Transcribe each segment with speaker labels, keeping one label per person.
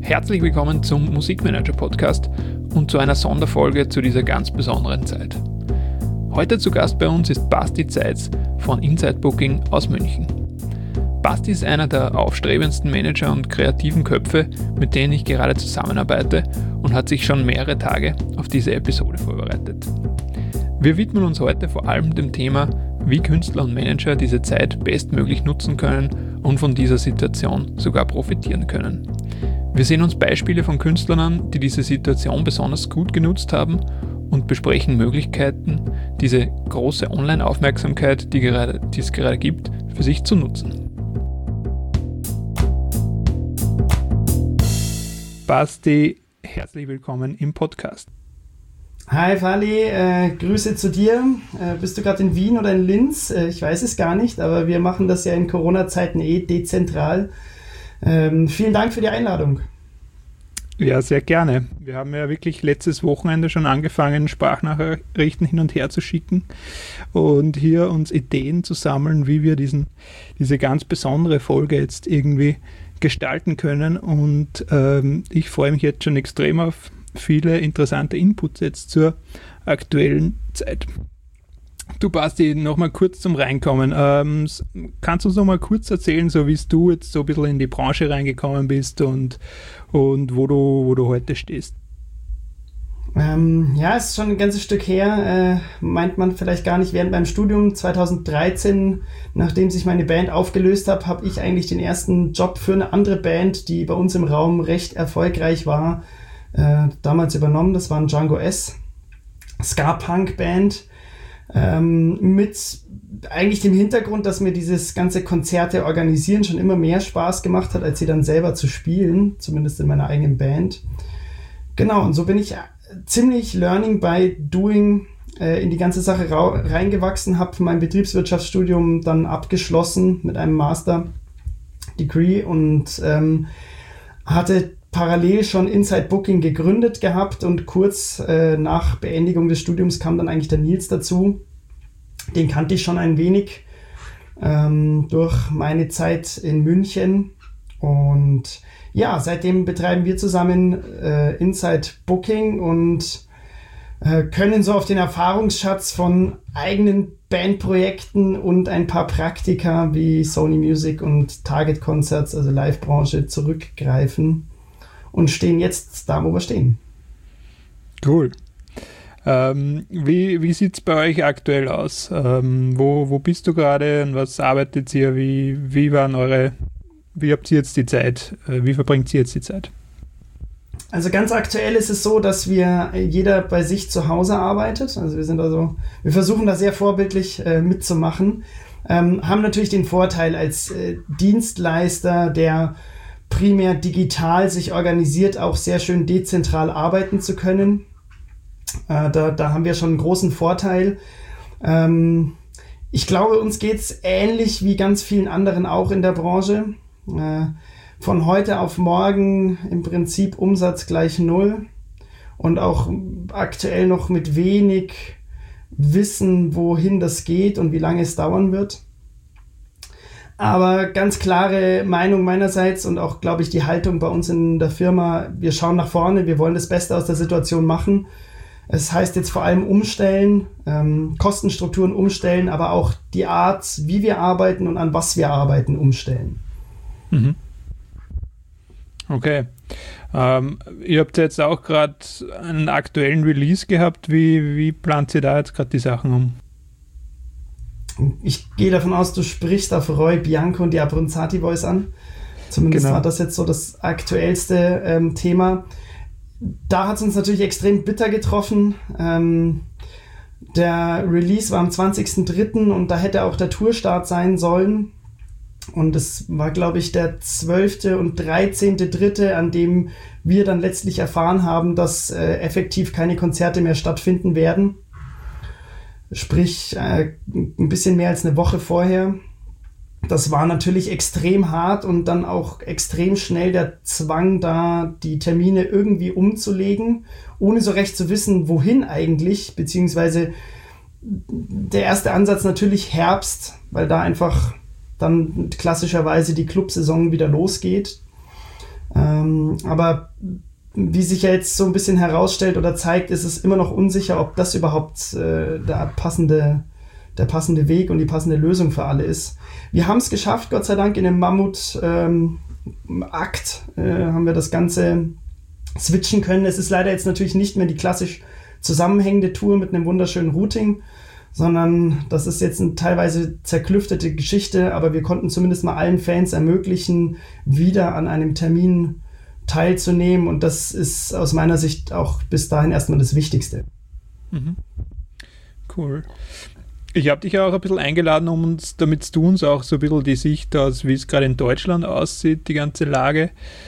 Speaker 1: Herzlich willkommen zum Musikmanager-Podcast und zu einer Sonderfolge zu dieser ganz besonderen Zeit. Heute zu Gast bei uns ist Basti Zeitz von Inside Booking aus München. Basti ist einer der aufstrebendsten Manager und kreativen Köpfe, mit denen ich gerade zusammenarbeite, und hat sich schon mehrere Tage auf diese Episode vorbereitet. Wir widmen uns heute vor allem dem Thema, wie Künstler und Manager diese Zeit bestmöglich nutzen können und von dieser Situation sogar profitieren können. Wir sehen uns Beispiele von Künstlern an, die diese Situation besonders gut genutzt haben, und besprechen Möglichkeiten, diese große Online-Aufmerksamkeit, die es gerade gibt, für sich zu nutzen. Basti, herzlich willkommen im Podcast.
Speaker 2: Hi Fali, Grüße zu dir. Bist du gerade in Wien oder in Linz? Ich weiß es gar nicht, aber wir machen das ja in Corona-Zeiten dezentral. Vielen Dank für die Einladung.
Speaker 1: Ja, sehr gerne. Wir haben ja wirklich letztes Wochenende schon angefangen, Sprachnachrichten hin und her zu schicken und hier uns Ideen zu sammeln, wie wir diese ganz besondere Folge jetzt irgendwie gestalten können. Und ich freue mich jetzt schon extrem auf viele interessante Inputs jetzt zur aktuellen Zeit. Du, Basti, nochmal kurz zum Reinkommen. Kannst du uns nochmal kurz erzählen, so wie du jetzt so ein bisschen in die Branche reingekommen bist und wo du heute stehst?
Speaker 2: Ja, es ist schon ein ganzes Stück her, meint man vielleicht gar nicht. Während meinem Studium 2013, nachdem sich meine Band aufgelöst hat, habe ich eigentlich den ersten Job für eine andere Band, die bei uns im Raum recht erfolgreich war, damals übernommen. Das war ein Django S. Ska-Punk-Band. Mit eigentlich dem Hintergrund, dass mir dieses ganze Konzerte organisieren schon immer mehr Spaß gemacht hat, als sie dann selber zu spielen, zumindest in meiner eigenen Band. Genau, und so bin ich ziemlich Learning by Doing in die ganze Sache reingewachsen, habe mein Betriebswirtschaftsstudium dann abgeschlossen mit einem Master-Degree und hatte parallel schon Inside Booking gegründet gehabt, und kurz nach Beendigung des Studiums kam dann eigentlich der Nils dazu. Den kannte ich schon ein wenig durch meine Zeit in München, und ja, seitdem betreiben wir zusammen Inside Booking und können so auf den Erfahrungsschatz von eigenen Bandprojekten und ein paar Praktika wie Sony Music und Target Concerts, also Live-Branche, zurückgreifen. Und stehen jetzt da, wo wir stehen.
Speaker 1: Cool. Wie sieht es bei euch aktuell aus? Wo bist du gerade und was arbeitet ihr? Wie habt ihr jetzt die Zeit? Wie verbringt ihr jetzt die Zeit?
Speaker 2: Also ganz aktuell ist es so, dass jeder bei sich zu Hause arbeitet. Also wir versuchen da sehr vorbildlich mitzumachen. Haben natürlich den Vorteil als Dienstleister, der primär digital sich organisiert, auch sehr schön dezentral arbeiten zu können. Da haben wir schon einen großen Vorteil. Ich glaube, uns geht es ähnlich wie ganz vielen anderen auch in der Branche. Von heute auf morgen im Prinzip Umsatz gleich 0 und auch aktuell noch mit wenig Wissen, wohin das geht und wie lange es dauern wird. Aber ganz klare Meinung meinerseits und auch, glaube ich, die Haltung bei uns in der Firma: Wir schauen nach vorne, wir wollen das Beste aus der Situation machen. Es heißt jetzt vor allem umstellen, Kostenstrukturen umstellen, aber auch die Art, wie wir arbeiten und an was wir arbeiten, umstellen.
Speaker 1: Mhm. Okay. Ihr habt jetzt auch gerade einen aktuellen Release gehabt. Wie plant ihr da jetzt gerade die Sachen um?
Speaker 2: Ich gehe davon aus, du sprichst auf Roy Bianco und die Abronzati Boys an. Zumindest war das jetzt so das aktuellste Thema. Da hat es uns natürlich extrem bitter getroffen. Der Release war am 20.03. und da hätte auch der Tourstart sein sollen. Und es war, glaube ich, der 12. und 13.03., an dem wir dann letztlich erfahren haben, dass effektiv keine Konzerte mehr stattfinden werden. Sprich, ein bisschen mehr als eine Woche vorher. Das war natürlich extrem hart und dann auch extrem schnell der Zwang da, die Termine irgendwie umzulegen, ohne so recht zu wissen, wohin eigentlich, beziehungsweise der erste Ansatz natürlich Herbst, weil da einfach dann klassischerweise die Clubsaison wieder losgeht. Aber wie sich ja jetzt so ein bisschen herausstellt oder zeigt, ist es immer noch unsicher, ob das überhaupt der passende Weg und die passende Lösung für alle ist. Wir haben es geschafft, Gott sei Dank, in dem Mammut-Akt haben wir das Ganze switchen können. Es ist leider jetzt natürlich nicht mehr die klassisch zusammenhängende Tour mit einem wunderschönen Routing, sondern das ist jetzt eine teilweise zerklüftete Geschichte, aber wir konnten zumindest mal allen Fans ermöglichen, wieder an einem Termin teilzunehmen, und das ist aus meiner Sicht auch bis dahin erstmal das Wichtigste.
Speaker 1: Mhm. Cool. Ich habe dich ja auch ein bisschen eingeladen, damit du uns auch so ein bisschen die Sicht aus, wie es gerade in Deutschland aussieht, die ganze Lage.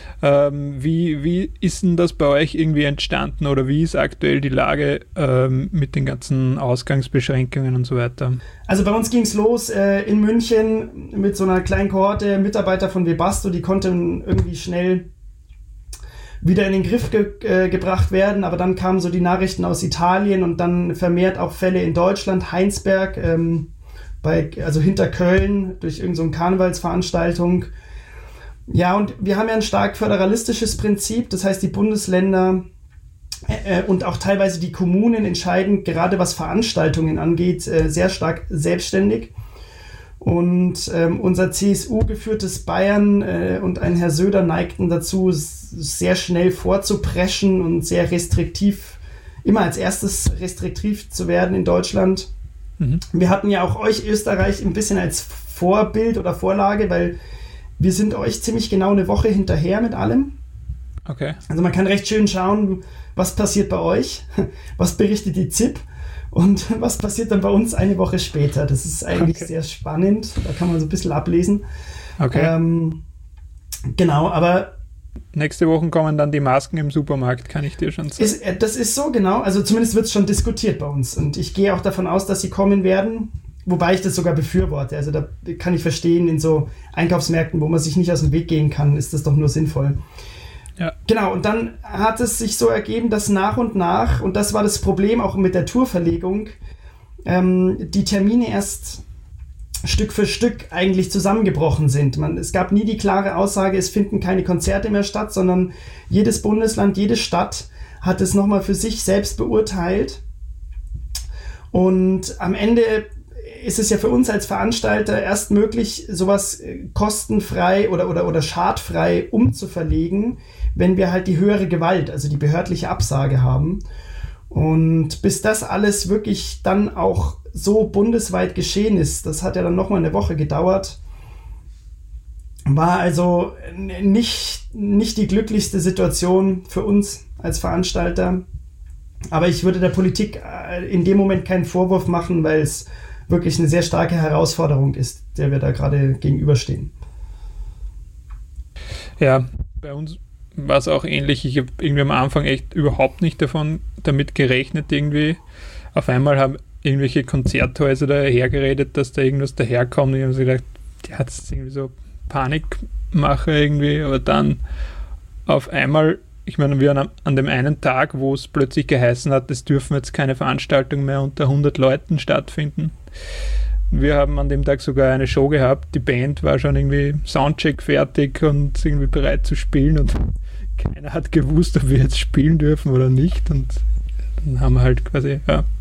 Speaker 1: Wie ist denn das bei euch irgendwie entstanden, oder wie ist aktuell die Lage mit den ganzen Ausgangsbeschränkungen und so weiter?
Speaker 2: Also bei uns ging es los in München mit so einer kleinen Kohorte Mitarbeiter von Webasto, die konnten irgendwie schnell wieder in den Griff gebracht werden, aber dann kamen so die Nachrichten aus Italien und dann vermehrt auch Fälle in Deutschland, Heinsberg, also hinter Köln, durch irgendeine so Karnevalsveranstaltung. Ja, und wir haben ja ein stark föderalistisches Prinzip, das heißt, die Bundesländer und auch teilweise die Kommunen entscheiden, gerade was Veranstaltungen angeht, sehr stark selbstständig. Und unser CSU-geführtes Bayern und ein Herr Söder neigten dazu, sehr schnell vorzupreschen und sehr restriktiv, immer als erstes restriktiv zu werden in Deutschland. Mhm. Wir hatten ja auch euch, Österreich, ein bisschen als Vorbild oder Vorlage, weil wir sind euch ziemlich genau eine Woche hinterher mit allem.
Speaker 1: Okay.
Speaker 2: Also man kann recht schön schauen, was passiert bei euch, was berichtet die ZIP und was passiert dann bei uns eine Woche später. Das ist eigentlich sehr spannend, da kann man so ein bisschen ablesen.
Speaker 1: Okay.
Speaker 2: Genau, aber
Speaker 1: nächste Woche kommen dann die Masken im Supermarkt, kann ich dir schon sagen.
Speaker 2: Das ist so, genau. Also zumindest wird es schon diskutiert bei uns. Und ich gehe auch davon aus, dass sie kommen werden. Wobei ich das sogar befürworte. Also da kann ich verstehen, in so Einkaufsmärkten, wo man sich nicht aus dem Weg gehen kann, ist das doch nur sinnvoll. Ja. Genau, und dann hat es sich so ergeben, dass nach und nach, und das war das Problem auch mit der Tourverlegung, die Termine erst Stück für Stück eigentlich zusammengebrochen sind. Es gab nie die klare Aussage, es finden keine Konzerte mehr statt, sondern jedes Bundesland, jede Stadt hat es nochmal für sich selbst beurteilt. Und am Ende ist es ja für uns als Veranstalter erst möglich, sowas kostenfrei oder schadfrei umzuverlegen, wenn wir halt die höhere Gewalt, also die behördliche Absage haben. Und bis das alles wirklich dann auch so bundesweit geschehen ist, das hat ja dann nochmal eine Woche gedauert, war also nicht die glücklichste Situation für uns als Veranstalter. Aber ich würde der Politik in dem Moment keinen Vorwurf machen, weil es wirklich eine sehr starke Herausforderung ist, der wir da gerade gegenüberstehen.
Speaker 1: Ja, bei uns war es auch ähnlich. Ich habe irgendwie am Anfang echt überhaupt nicht damit gerechnet irgendwie. Auf einmal haben irgendwelche Konzerthäuser dahergeredet, dass da irgendwas daherkommt. Ich habe so gedacht, die hat es irgendwie so Panikmache irgendwie, aber dann auf einmal, ich meine, wir waren an dem einen Tag, wo es plötzlich geheißen hat, es dürfen jetzt keine Veranstaltungen mehr unter 100 Leuten stattfinden. Wir haben an dem Tag sogar eine Show gehabt, die Band war schon irgendwie Soundcheck fertig und irgendwie bereit zu spielen und keiner hat gewusst, ob wir jetzt spielen dürfen oder nicht, und dann haben wir halt quasi,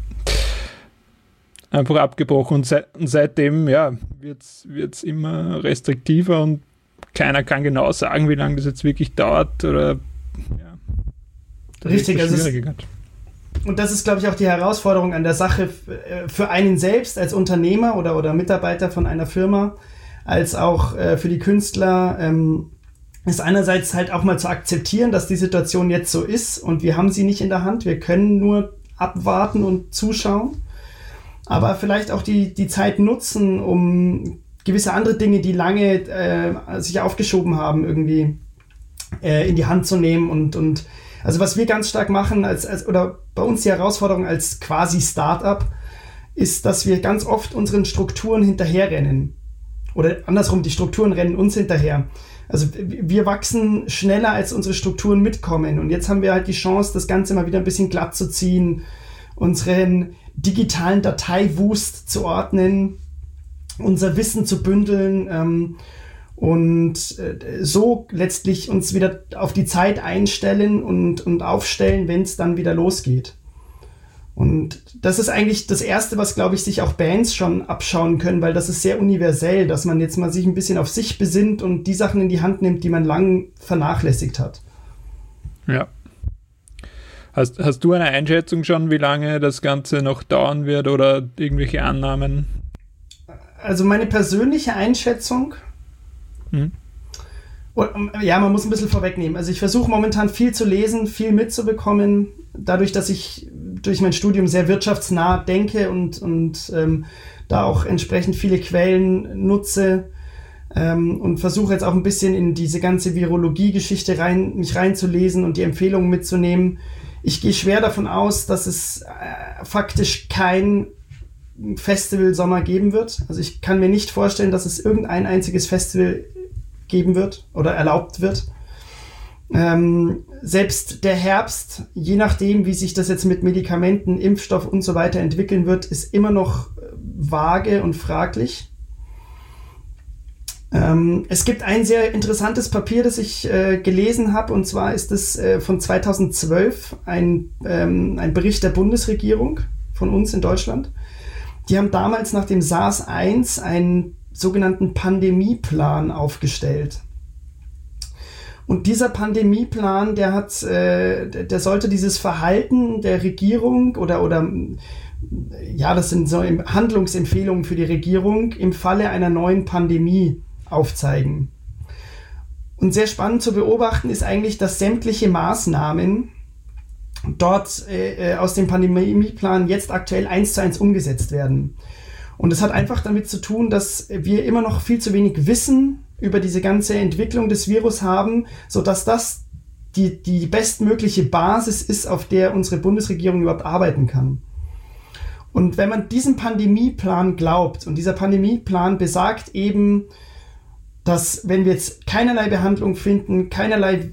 Speaker 1: einfach abgebrochen, und seitdem, wird's immer restriktiver und keiner kann genau sagen, wie lange das jetzt wirklich dauert, oder
Speaker 2: richtig, und das ist, glaube ich, auch die Herausforderung an der Sache für einen selbst als Unternehmer oder Mitarbeiter von einer Firma, als auch für die Künstler, ist einerseits halt auch mal zu akzeptieren, dass die Situation jetzt so ist und wir haben sie nicht in der Hand, wir können nur abwarten und zuschauen, aber vielleicht auch die Zeit nutzen, um gewisse andere Dinge, die lange sich aufgeschoben haben, irgendwie in die Hand zu nehmen und also was wir ganz stark machen oder bei uns die Herausforderung als quasi Start-up ist, dass wir ganz oft unseren Strukturen hinterherrennen. Oder andersrum, die Strukturen rennen uns hinterher. Also wir wachsen schneller, als unsere Strukturen mitkommen. Und jetzt haben wir halt die Chance, das Ganze mal wieder ein bisschen glatt zu ziehen, unseren digitalen Dateiwust zu ordnen, unser Wissen zu bündeln und so letztlich uns wieder auf die Zeit einstellen und aufstellen, wenn es dann wieder losgeht. Und das ist eigentlich das Erste, was, glaube ich, sich auch Bands schon abschauen können, weil das ist sehr universell, dass man jetzt mal sich ein bisschen auf sich besinnt und die Sachen in die Hand nimmt, die man lang vernachlässigt hat.
Speaker 1: Ja. Hast du eine Einschätzung schon, wie lange das Ganze noch dauern wird oder irgendwelche Annahmen?
Speaker 2: Also meine persönliche Einschätzung, ja, man muss ein bisschen vorwegnehmen. Also ich versuche momentan viel zu lesen, viel mitzubekommen, dadurch, dass ich durch mein Studium sehr wirtschaftsnah denke und da auch entsprechend viele Quellen nutze und versuche jetzt auch ein bisschen in diese ganze Virologie-Geschichte mich reinzulesen und die Empfehlungen mitzunehmen. Ich gehe schwer davon aus, dass es faktisch kein Festival-Sommer geben wird. Also ich kann mir nicht vorstellen, dass es irgendein einziges Festival geben wird oder erlaubt wird. Selbst der Herbst, je nachdem, wie sich das jetzt mit Medikamenten, Impfstoff und so weiter entwickeln wird, ist immer noch vage und fraglich. Es gibt ein sehr interessantes Papier, das ich gelesen habe, und zwar ist es von 2012 ein Bericht der Bundesregierung von uns in Deutschland. Die haben damals nach dem SARS-1 einen sogenannten Pandemieplan aufgestellt. Und dieser Pandemieplan, der sollte dieses Verhalten der Regierung oder das sind so Handlungsempfehlungen für die Regierung im Falle einer neuen Pandemie aufzeigen. Und sehr spannend zu beobachten ist eigentlich, dass sämtliche Maßnahmen dort aus dem Pandemieplan jetzt aktuell 1:1 umgesetzt werden. Und das hat einfach damit zu tun, dass wir immer noch viel zu wenig Wissen über diese ganze Entwicklung des Virus haben, sodass das die bestmögliche Basis ist, auf der unsere Bundesregierung überhaupt arbeiten kann. Und wenn man diesem Pandemieplan glaubt, und dieser Pandemieplan besagt eben, dass wenn wir jetzt keinerlei Behandlung finden, keinerlei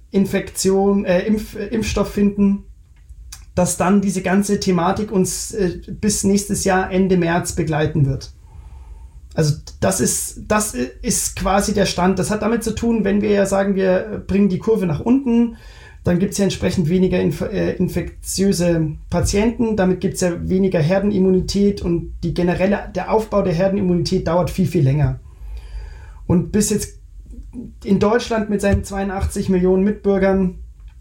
Speaker 2: Impfstoff finden, dass dann diese ganze Thematik uns bis nächstes Jahr Ende März begleiten wird. Also das ist quasi der Stand. Das hat damit zu tun, wenn wir ja sagen, wir bringen die Kurve nach unten, dann gibt es ja entsprechend weniger infektiöse Patienten, damit gibt es ja weniger Herdenimmunität und der Aufbau der Herdenimmunität dauert viel, viel länger. Und bis jetzt in Deutschland mit seinen 82 Millionen Mitbürgern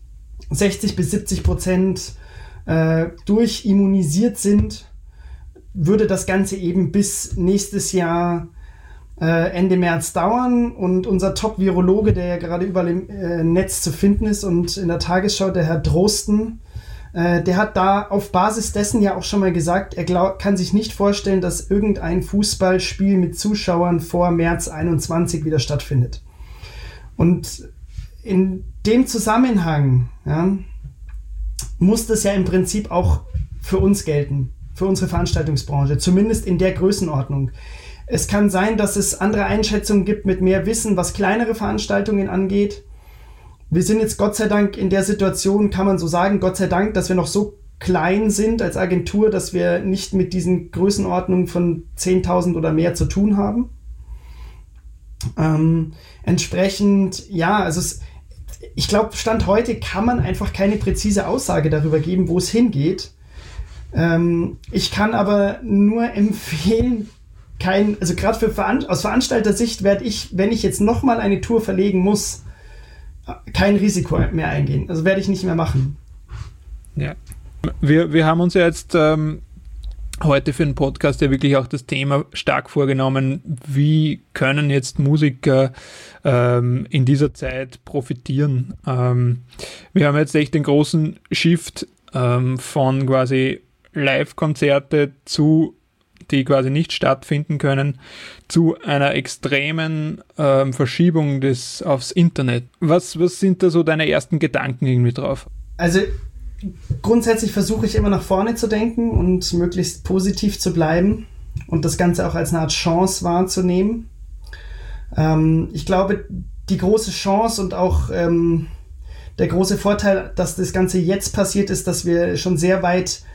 Speaker 2: 60-70% durchimmunisiert sind, würde das Ganze eben bis nächstes Jahr Ende März dauern. Und unser Top-Virologe, der ja gerade überall im Netz zu finden ist und in der Tagesschau, der Herr Drosten, der hat da auf Basis dessen ja auch schon mal gesagt, er kann sich nicht vorstellen, dass irgendein Fußballspiel mit Zuschauern vor März 21 wieder stattfindet. Und in dem Zusammenhang muss das ja im Prinzip auch für uns gelten, für unsere Veranstaltungsbranche, zumindest in der Größenordnung. Es kann sein, dass es andere Einschätzungen gibt mit mehr Wissen, was kleinere Veranstaltungen angeht. Wir sind jetzt Gott sei Dank in der Situation, kann man so sagen, Gott sei Dank, dass wir noch so klein sind als Agentur, dass wir nicht mit diesen Größenordnungen von 10.000 oder mehr zu tun haben. Entsprechend, ich glaube, Stand heute kann man einfach keine präzise Aussage darüber geben, wo es hingeht. Ich kann aber nur empfehlen, gerade aus Veranstalter-Sicht werde ich, wenn ich jetzt nochmal eine Tour verlegen muss, kein Risiko mehr eingehen. Also werde ich nicht mehr machen.
Speaker 1: Ja. Wir haben uns ja jetzt heute für den Podcast ja wirklich auch das Thema stark vorgenommen, wie können jetzt Musiker in dieser Zeit profitieren. Wir haben jetzt echt den großen Shift von quasi Live-Konzerte die quasi nicht stattfinden können, zu einer extremen Verschiebung aufs Internet. Was sind da so deine ersten Gedanken irgendwie drauf?
Speaker 2: Also grundsätzlich versuche ich immer nach vorne zu denken und möglichst positiv zu bleiben und das Ganze auch als eine Art Chance wahrzunehmen. Ich glaube, die große Chance und auch der große Vorteil, dass das Ganze jetzt passiert ist, dass wir schon sehr weit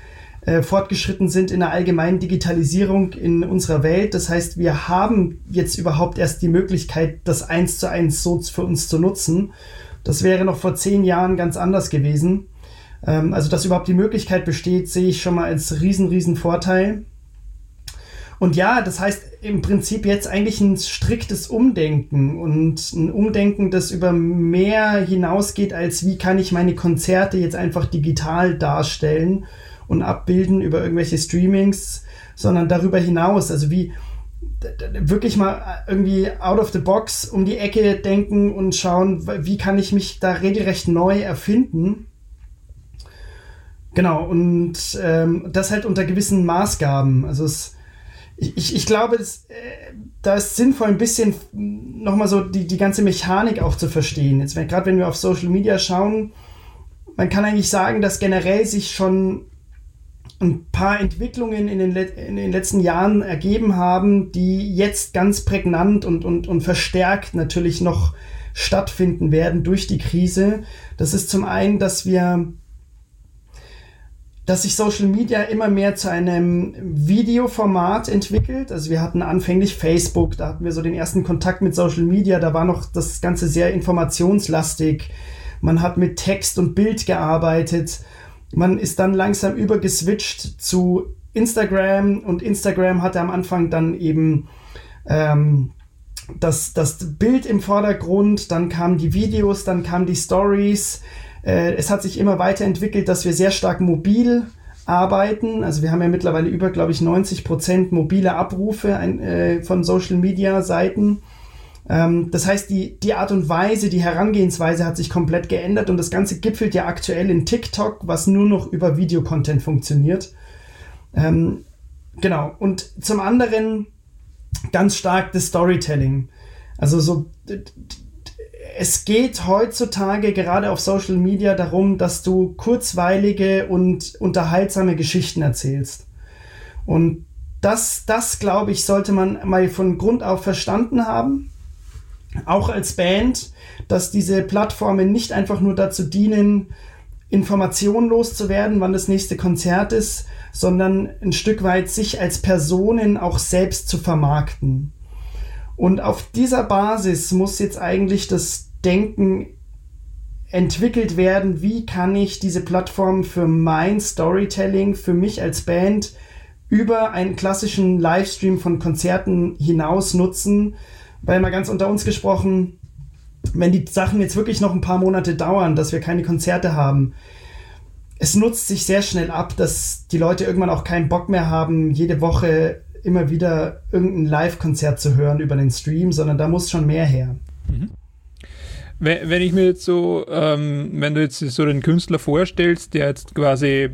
Speaker 2: fortgeschritten sind in der allgemeinen Digitalisierung in unserer Welt. Das heißt, wir haben jetzt überhaupt erst die Möglichkeit, das 1:1 so für uns zu nutzen. Das wäre noch vor 10 Jahren ganz anders gewesen. Also, dass überhaupt die Möglichkeit besteht, sehe ich schon mal als riesen Vorteil. Und ja, das heißt im Prinzip jetzt eigentlich ein striktes Umdenken und ein Umdenken, das über mehr hinausgeht, als wie kann ich meine Konzerte jetzt einfach digital darstellen und abbilden über irgendwelche Streamings, sondern darüber hinaus, also wie wirklich mal irgendwie out of the box um die Ecke denken und schauen, wie kann ich mich da regelrecht neu erfinden. Genau, und das halt unter gewissen Maßgaben. Also ich glaube, da ist sinnvoll, ein bisschen nochmal so die ganze Mechanik auch zu verstehen. Jetzt, gerade wenn wir auf Social Media schauen, man kann eigentlich sagen, dass generell sich schon ein paar Entwicklungen in den letzten Jahren ergeben haben, die jetzt ganz prägnant und verstärkt natürlich noch stattfinden werden durch die Krise. Das ist zum einen, dass sich Social Media immer mehr zu einem Videoformat entwickelt. Also wir hatten anfänglich Facebook, da hatten wir so den ersten Kontakt mit Social Media, da war noch das Ganze sehr informationslastig. Man hat mit Text und Bild gearbeitet. Man ist dann langsam übergeswitcht zu Instagram und Instagram hatte am Anfang dann eben das Bild im Vordergrund, dann kamen die Videos, dann kamen die Stories. Es hat sich immer weiterentwickelt, dass wir sehr stark mobil arbeiten. Also wir haben ja mittlerweile über, glaube ich, 90% mobile Abrufe von Social-Media-Seiten. Das heißt, die Art und Weise, die Herangehensweise hat sich komplett geändert und das Ganze gipfelt ja aktuell in TikTok, was nur noch über Videocontent funktioniert. Genau. Und zum anderen ganz stark das Storytelling. Also es geht heutzutage gerade auf Social Media darum, dass du kurzweilige und unterhaltsame Geschichten erzählst. Und das glaube ich, sollte man mal von Grund auf verstanden haben. Auch als Band, dass diese Plattformen nicht einfach nur dazu dienen, Informationen loszuwerden, wann das nächste Konzert ist, sondern ein Stück weit sich als Personen auch selbst zu vermarkten. Und auf dieser Basis muss jetzt eigentlich das Denken entwickelt werden, wie kann ich diese Plattform für mein Storytelling, für mich als Band über einen klassischen Livestream von Konzerten hinaus nutzen, weil mal ganz unter uns gesprochen, wenn die Sachen jetzt wirklich noch ein paar Monate dauern, dass wir keine Konzerte haben, es nutzt sich sehr schnell ab, dass die Leute irgendwann auch keinen Bock mehr haben, jede Woche immer wieder irgendein Live-Konzert zu hören über den Stream, sondern da muss schon mehr her.
Speaker 1: Mhm. Wenn ich mir jetzt so, wenn du jetzt so den Künstler vorstellst, der jetzt quasi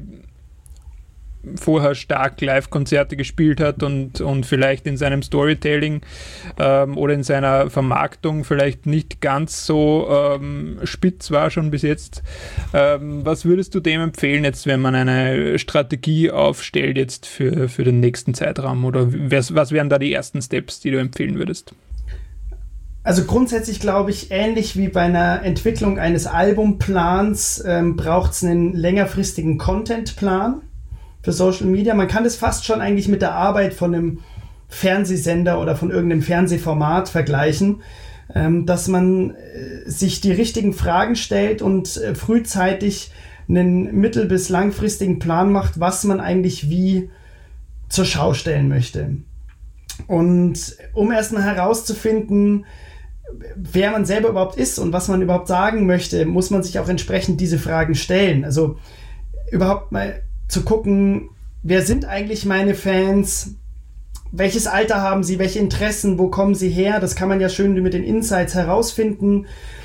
Speaker 1: vorher stark Live-Konzerte gespielt hat und vielleicht in seinem Storytelling oder in seiner Vermarktung vielleicht nicht ganz so spitz war schon bis jetzt. Was würdest du dem empfehlen jetzt, wenn man eine Strategie aufstellt jetzt für den nächsten Zeitraum? Oder was wären da die ersten Steps, die du empfehlen würdest?
Speaker 2: Also grundsätzlich glaube ich, ähnlich wie bei einer Entwicklung eines Albumplans braucht es einen längerfristigen Contentplan für Social Media. Man kann das fast schon eigentlich mit der Arbeit von einem Fernsehsender oder von irgendeinem Fernsehformat vergleichen, dass man sich die richtigen Fragen stellt und frühzeitig einen mittel- bis langfristigen Plan macht, was man eigentlich wie zur Schau stellen möchte. Und um erstmal herauszufinden, wer man selber überhaupt ist und was man überhaupt sagen möchte, muss man sich auch entsprechend diese Fragen stellen. Also überhaupt mal zu gucken, wer sind eigentlich meine Fans, welches Alter haben sie, welche Interessen, wo kommen sie her, das kann man ja schön mit den Insights herausfinden.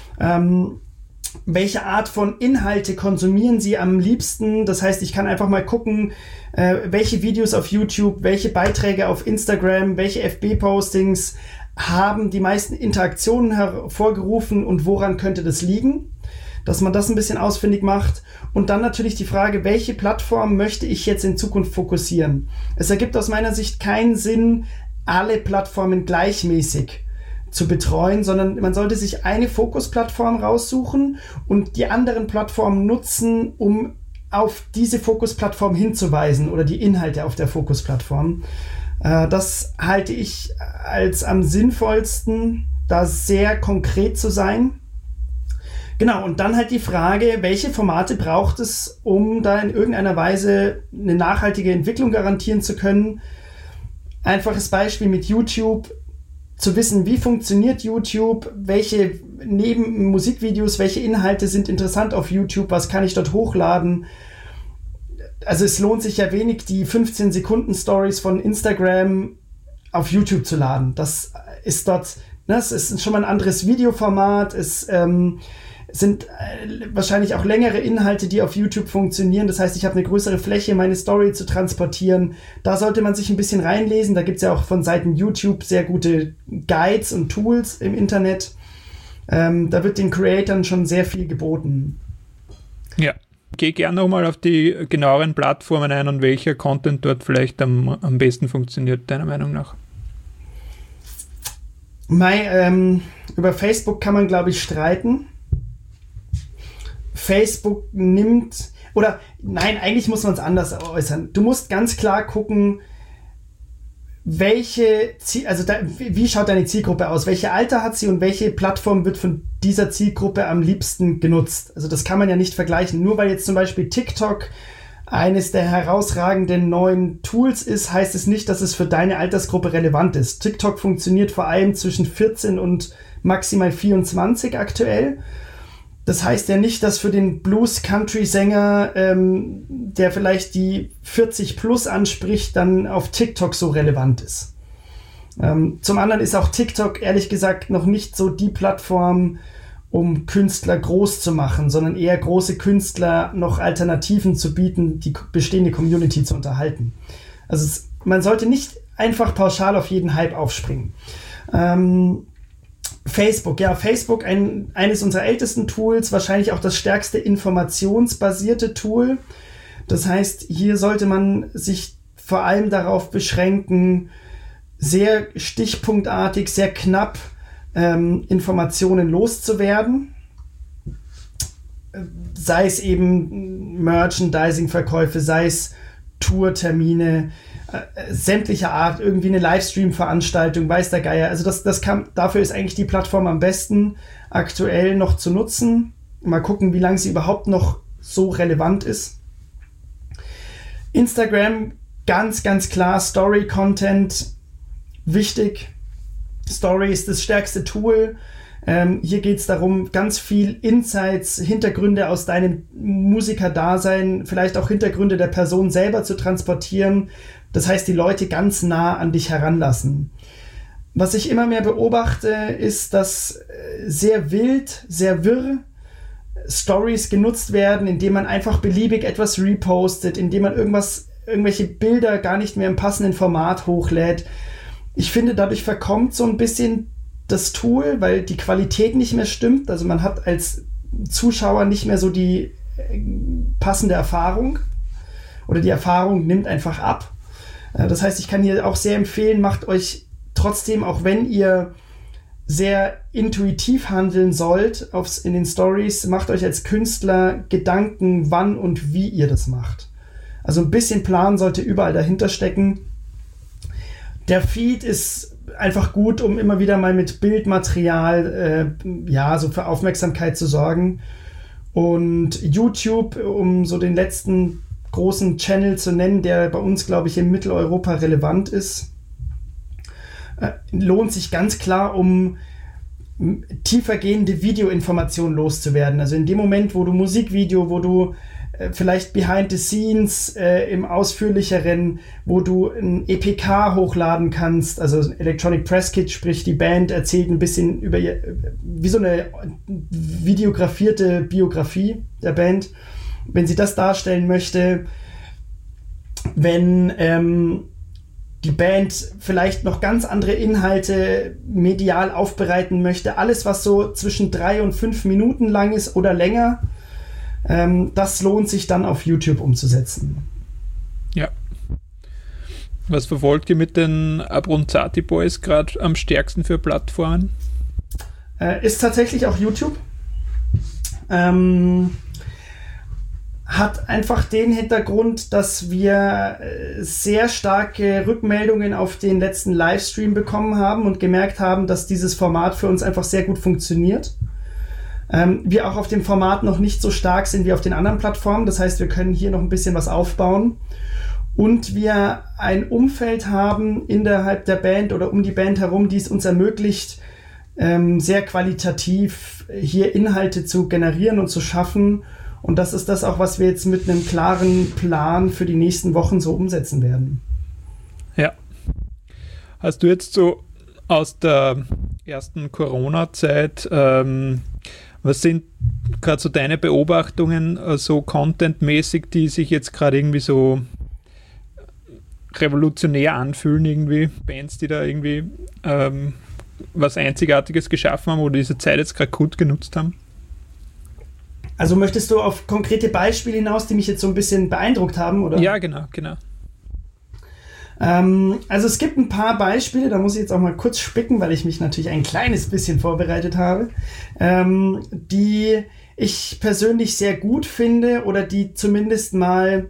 Speaker 2: Welche Art von Inhalte konsumieren sie am liebsten, das heißt, ich kann einfach mal gucken, welche Videos auf YouTube, welche Beiträge auf Instagram, welche FB-Postings haben die meisten Interaktionen hervorgerufen und woran könnte das liegen? Dass man das ein bisschen ausfindig macht. Und dann natürlich die Frage, welche Plattform möchte ich jetzt in Zukunft fokussieren? Es ergibt aus meiner Sicht keinen Sinn, alle Plattformen gleichmäßig zu betreuen, sondern man sollte sich eine Fokusplattform raussuchen und die anderen Plattformen nutzen, um auf diese Fokusplattform hinzuweisen oder die Inhalte auf der Fokusplattform. Das halte ich als am sinnvollsten, da sehr konkret zu sein. Genau, und dann halt die Frage, welche Formate braucht es, um da in irgendeiner Weise eine nachhaltige Entwicklung garantieren zu können. Einfaches Beispiel mit YouTube, zu wissen, wie funktioniert YouTube, welche neben Musikvideos, welche Inhalte sind interessant auf YouTube, was kann ich dort hochladen. Also es lohnt sich ja wenig, die 15-Sekunden-Stories von Instagram auf YouTube zu laden. Das ist dort, das ist schon mal ein anderes Videoformat, es sind wahrscheinlich auch längere Inhalte, die auf YouTube funktionieren. Das heißt, ich habe eine größere Fläche, meine Story zu transportieren. Da sollte man sich ein bisschen reinlesen. Da gibt es ja auch von Seiten YouTube sehr gute Guides und Tools im Internet. Da wird den Creatoren schon sehr viel geboten.
Speaker 1: Ja, geh gerne nochmal auf die genaueren Plattformen ein und welcher Content dort vielleicht am besten funktioniert, deiner Meinung nach.
Speaker 2: Über Facebook kann man, glaube ich, streiten. Facebook nimmt, oder nein, eigentlich muss man es anders äußern. Du musst ganz klar gucken, wie schaut deine Zielgruppe aus? Welche Alter hat sie und welche Plattform wird von dieser Zielgruppe am liebsten genutzt? Also das kann man ja nicht vergleichen. Nur weil jetzt zum Beispiel TikTok eines der herausragenden neuen Tools ist, heißt es nicht, dass es für deine Altersgruppe relevant ist. TikTok funktioniert vor allem zwischen 14 und maximal 24 aktuell. Das heißt ja nicht, dass für den Blues-Country-Sänger, der vielleicht die 40 plus anspricht, dann auf TikTok so relevant ist. Zum anderen ist auch TikTok ehrlich gesagt noch nicht so die Plattform, um Künstler groß zu machen, sondern eher große Künstler noch Alternativen zu bieten, die bestehende Community zu unterhalten. Also man sollte nicht einfach pauschal auf jeden Hype aufspringen. Facebook, eines unserer ältesten Tools, wahrscheinlich auch das stärkste informationsbasierte Tool. Das heißt, hier sollte man sich vor allem darauf beschränken, sehr stichpunktartig, sehr knapp Informationen loszuwerden. Sei es eben Merchandising-Verkäufe, sei es Tourtermine, sämtlicher Art, irgendwie eine Livestream-Veranstaltung, weiß der Geier. Also dafür ist eigentlich die Plattform am besten aktuell noch zu nutzen. Mal gucken, wie lange sie überhaupt noch so relevant ist. Instagram, ganz, ganz klar, Story-Content, wichtig. Story ist das stärkste Tool. Hier geht es darum, ganz viel Insights, Hintergründe aus deinem Musikerdasein, vielleicht auch Hintergründe der Person selber zu transportieren. Das heißt, die Leute ganz nah an dich heranlassen. Was ich immer mehr beobachte, ist, dass sehr wild, sehr wirr Stories genutzt werden, indem man einfach beliebig etwas repostet, indem man irgendwelche Bilder gar nicht mehr im passenden Format hochlädt. Ich finde, dadurch verkommt so ein bisschen das Tool, weil die Qualität nicht mehr stimmt. Also man hat als Zuschauer nicht mehr so die passende Erfahrung oder die Erfahrung nimmt einfach ab. Das heißt, ich kann hier auch sehr empfehlen, macht euch trotzdem, auch wenn ihr sehr intuitiv handeln sollt in den Stories, macht euch als Künstler Gedanken, wann und wie ihr das macht. Also ein bisschen Plan sollte überall dahinter stecken. Der Feed ist einfach gut, um immer wieder mal mit Bildmaterial so für Aufmerksamkeit zu sorgen. Und YouTube, um so den letzten großen Channel zu nennen, der bei uns, glaube ich, in Mitteleuropa relevant ist, lohnt sich ganz klar, um tiefergehende Videoinformationen loszuwerden. Also in dem Moment, wo du Musikvideo, wo du vielleicht Behind the Scenes im Ausführlicheren, wo du ein EPK hochladen kannst, also Electronic Press Kit, sprich die Band erzählt ein bisschen über wie so eine videografierte Biografie der Band, wenn sie das darstellen möchte, wenn die Band vielleicht noch ganz andere Inhalte medial aufbereiten möchte, alles was so zwischen 3 und 5 Minuten lang ist oder länger, das lohnt sich dann auf YouTube umzusetzen.
Speaker 1: Ja. Was verfolgt ihr mit den Abronzati Boys gerade am stärksten für Plattformen?
Speaker 2: Ist tatsächlich auch YouTube. hat einfach den Hintergrund, dass wir sehr starke Rückmeldungen auf den letzten Livestream bekommen haben und gemerkt haben, dass dieses Format für uns einfach sehr gut funktioniert. Wir auch auf dem Format noch nicht so stark sind wie auf den anderen Plattformen. Das heißt, wir können hier noch ein bisschen was aufbauen. Und wir ein Umfeld haben innerhalb der Band oder um die Band herum, die es uns ermöglicht, sehr qualitativ hier Inhalte zu generieren und zu schaffen. Und das ist das auch, was wir jetzt mit einem klaren Plan für die nächsten Wochen so umsetzen werden.
Speaker 1: Ja. Hast du jetzt so aus der ersten Corona-Zeit, was sind gerade so deine Beobachtungen, so contentmäßig, die sich jetzt gerade irgendwie so revolutionär anfühlen, irgendwie Bands, die da irgendwie was Einzigartiges geschaffen haben oder diese Zeit jetzt gerade gut genutzt haben?
Speaker 2: Also möchtest du auf konkrete Beispiele hinaus, die mich jetzt so ein bisschen beeindruckt haben, oder?
Speaker 1: Ja, genau.
Speaker 2: Also es gibt ein paar Beispiele, da muss ich jetzt auch mal kurz spicken, weil ich mich natürlich ein kleines bisschen vorbereitet habe, die ich persönlich sehr gut finde oder die zumindest mal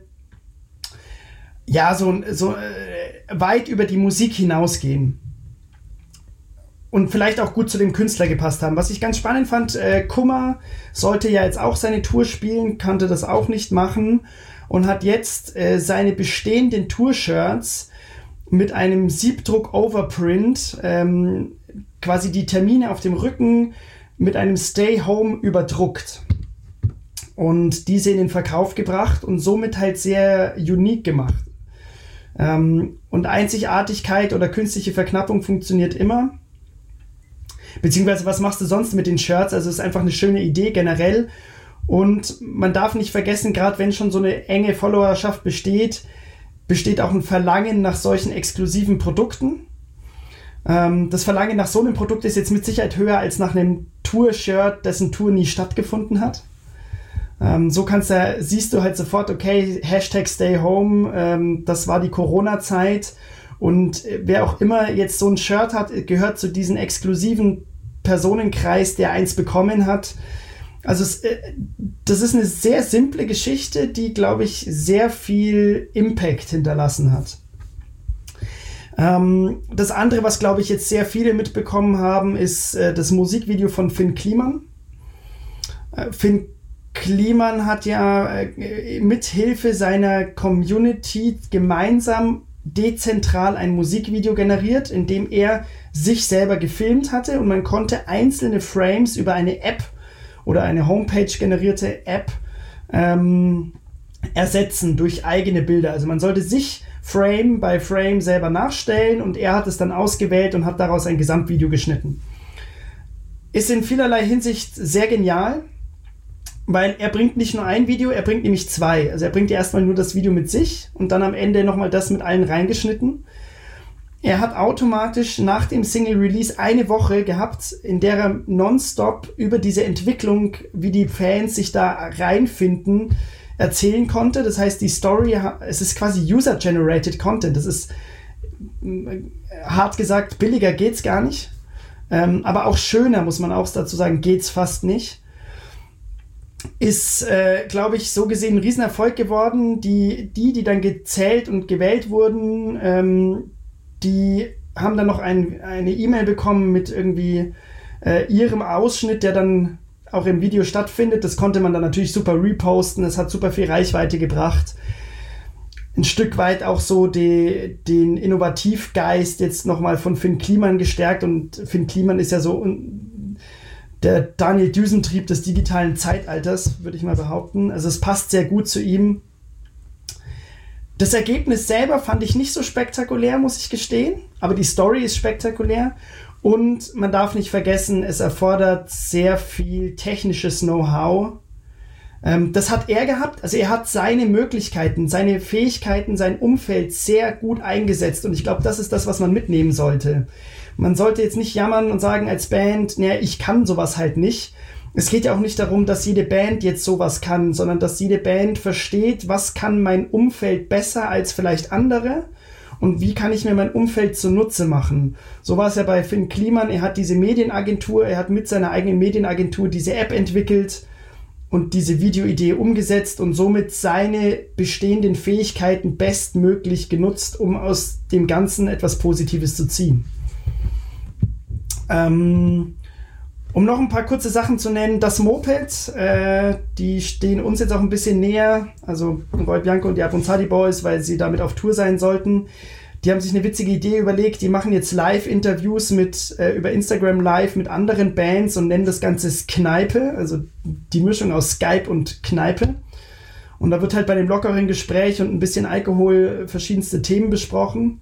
Speaker 2: so weit über die Musik hinausgehen. Und vielleicht auch gut zu dem Künstler gepasst haben. Was ich ganz spannend fand, Kummer sollte ja jetzt auch seine Tour spielen, konnte das auch nicht machen und hat jetzt seine bestehenden Tour-Shirts mit einem Siebdruck-Overprint quasi die Termine auf dem Rücken mit einem Stay Home überdruckt und diese in den Verkauf gebracht und somit halt sehr unique gemacht. Und Einzigartigkeit oder künstliche Verknappung funktioniert immer. Beziehungsweise, was machst du sonst mit den Shirts? Also, es ist einfach eine schöne Idee generell. Und man darf nicht vergessen, gerade wenn schon so eine enge Followerschaft besteht auch ein Verlangen nach solchen exklusiven Produkten. Das Verlangen nach so einem Produkt ist jetzt mit Sicherheit höher als nach einem Tour-Shirt, dessen Tour nie stattgefunden hat. So siehst du halt sofort, okay, Hashtag Stay Home, das war die Corona-Zeit. Und wer auch immer jetzt so ein Shirt hat, gehört zu diesem exklusiven Personenkreis, der eins bekommen hat. Also das ist eine sehr simple Geschichte, die, glaube ich, sehr viel Impact hinterlassen hat. Das andere, was, glaube ich, jetzt sehr viele mitbekommen haben, ist das Musikvideo von Finn Kliman. Finn Kliman hat ja mithilfe seiner Community gemeinsam dezentral ein Musikvideo generiert, in dem er sich selber gefilmt hatte und man konnte einzelne Frames über eine App oder eine Homepage generierte App ersetzen durch eigene Bilder. Also man sollte sich Frame by Frame selber nachstellen und er hat es dann ausgewählt und hat daraus ein Gesamtvideo geschnitten. Ist in vielerlei Hinsicht sehr genial, weil er bringt nicht nur ein Video, er bringt nämlich zwei. Also er bringt erstmal nur das Video mit sich und dann am Ende nochmal das mit allen reingeschnitten. Er hat automatisch nach dem Single-Release eine Woche gehabt, in der er nonstop über diese Entwicklung, wie die Fans sich da reinfinden, erzählen konnte. Das heißt, die Story, es ist quasi User-Generated Content. Das ist, hart gesagt, billiger geht's gar nicht. Aber auch schöner, muss man auch dazu sagen, geht's fast nicht. Ist, glaube ich, so gesehen ein Riesenerfolg geworden. Die dann gezählt und gewählt wurden, die haben dann noch eine E-Mail bekommen mit irgendwie ihrem Ausschnitt, der dann auch im Video stattfindet. Das konnte man dann natürlich super reposten. Es hat super viel Reichweite gebracht. Ein Stück weit auch so den Innovativgeist jetzt nochmal von Finn Kliman gestärkt. Und Finn Kliman ist ja so der Daniel Düsentrieb des digitalen Zeitalters, würde ich mal behaupten. Also es passt sehr gut zu ihm. Das Ergebnis selber fand ich nicht so spektakulär, muss ich gestehen. Aber die Story ist spektakulär. Und man darf nicht vergessen, es erfordert sehr viel technisches Know-how. Das hat er gehabt. Also er hat seine Möglichkeiten, seine Fähigkeiten, sein Umfeld sehr gut eingesetzt. Und ich glaube, das ist das, was man mitnehmen sollte. Man sollte jetzt nicht jammern und sagen als Band, naja, ich kann sowas halt nicht. Es geht ja auch nicht darum, dass jede Band jetzt sowas kann, sondern dass jede Band versteht, was kann mein Umfeld besser als vielleicht andere und wie kann ich mir mein Umfeld zunutze machen. So war es ja bei Finn Kliman. Er hat diese Medienagentur, er hat mit seiner eigenen Medienagentur diese App entwickelt und diese Videoidee umgesetzt und somit seine bestehenden Fähigkeiten bestmöglich genutzt, um aus dem Ganzen etwas Positives zu ziehen. Um noch ein paar kurze Sachen zu nennen, das Moped, die stehen uns jetzt auch ein bisschen näher, also Roy Bianco und die Abronzadi Boys, weil sie damit auf Tour sein sollten. Die haben sich eine witzige Idee überlegt, die machen jetzt Live-Interviews über Instagram Live mit anderen Bands und nennen das Ganze Kneipe, also die Mischung aus Skype und Kneipe. Und da wird halt bei dem lockeren Gespräch und ein bisschen Alkohol verschiedenste Themen besprochen.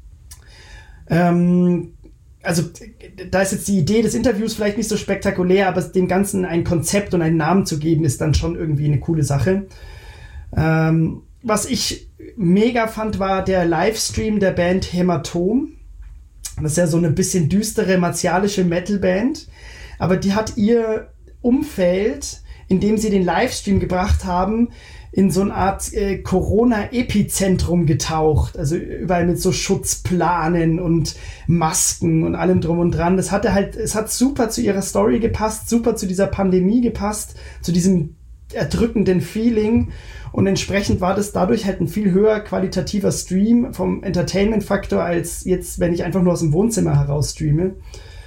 Speaker 2: Also da ist jetzt die Idee des Interviews vielleicht nicht so spektakulär, aber dem Ganzen ein Konzept und einen Namen zu geben, ist dann schon irgendwie eine coole Sache. Was ich mega fand, war der Livestream der Band Hämatom. Das ist ja so eine bisschen düstere, martialische Metalband. Aber die hat ihr Umfeld, in dem sie den Livestream gebracht haben, in so eine Art Corona-Epizentrum getaucht. Also überall mit so Schutzplanen und Masken und allem drum und dran. Es hat super zu ihrer Story gepasst, super zu dieser Pandemie gepasst, zu diesem erdrückenden Feeling. Und entsprechend war das dadurch halt ein viel höher qualitativer Stream vom Entertainment-Faktor als jetzt, wenn ich einfach nur aus dem Wohnzimmer heraus streame.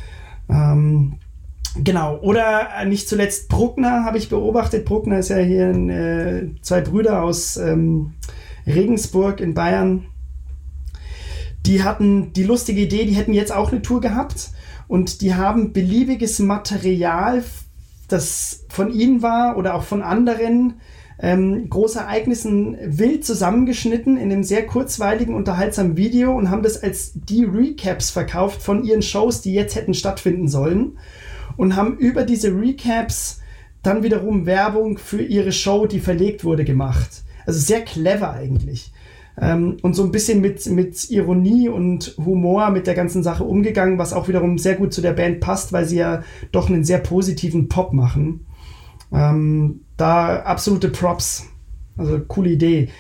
Speaker 2: Genau. Oder nicht zuletzt Bruckner habe ich beobachtet. Bruckner ist ja hier zwei Brüder aus Regensburg in Bayern. Die hatten die lustige Idee, die hätten jetzt auch eine Tour gehabt und die haben beliebiges Material, das von ihnen war oder auch von anderen Großereignissen wild zusammengeschnitten in einem sehr kurzweiligen, unterhaltsamen Video und haben das als die Recaps verkauft von ihren Shows, die jetzt hätten stattfinden sollen und haben über diese Recaps dann wiederum Werbung für ihre Show, die verlegt wurde, gemacht. Also sehr clever eigentlich. Und so ein bisschen mit Ironie und Humor mit der ganzen Sache umgegangen, was auch wiederum sehr gut zu der Band passt, weil sie ja doch einen sehr positiven Pop machen. Da absolute Props. Also coole Idee.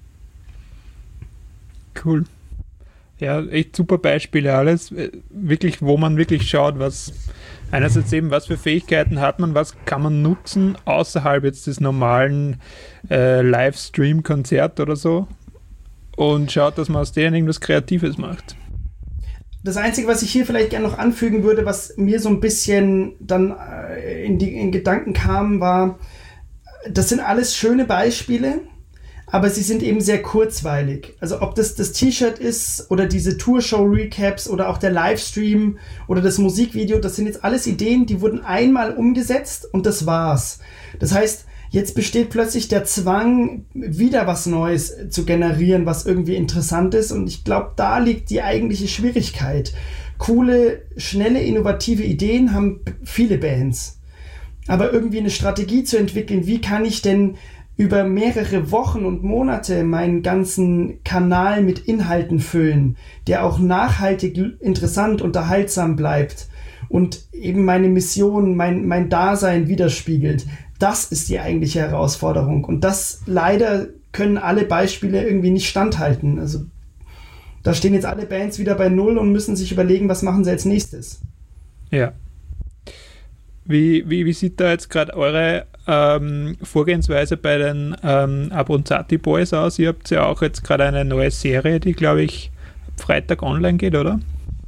Speaker 1: Cool. Ja, echt super Beispiele alles. Wirklich, wo man wirklich schaut, was einerseits eben, was für Fähigkeiten hat man, was kann man nutzen außerhalb jetzt des normalen Livestream-Konzert oder so und schaut, dass man aus denen irgendwas Kreatives macht.
Speaker 2: Das Einzige, was ich hier vielleicht gerne noch anfügen würde, was mir so ein bisschen dann in Gedanken kam, war, das sind alles schöne Beispiele, aber sie sind eben sehr kurzweilig. Also ob das T-Shirt ist oder diese Tourshow-Recaps oder auch der Livestream oder das Musikvideo, das sind jetzt alles Ideen, die wurden einmal umgesetzt und das war's. Das heißt, jetzt besteht plötzlich der Zwang, wieder was Neues zu generieren, was irgendwie interessant ist. Und ich glaube, da liegt die eigentliche Schwierigkeit. Coole, schnelle, innovative Ideen haben viele Bands. Aber irgendwie eine Strategie zu entwickeln, wie kann ich denn über mehrere Wochen und Monate meinen ganzen Kanal mit Inhalten füllen, der auch nachhaltig interessant, unterhaltsam bleibt und eben meine Mission, mein Dasein widerspiegelt. Das ist die eigentliche Herausforderung. Und das leider können alle Beispiele irgendwie nicht standhalten. Also da stehen jetzt alle Bands wieder bei Null und müssen sich überlegen, was machen sie als nächstes.
Speaker 1: Ja. Wie sieht da jetzt gerade eure Vorgehensweise bei den Abronzadi Boys aus? Ihr habt ja auch jetzt gerade eine neue Serie, die, glaube ich, Freitag online geht, oder?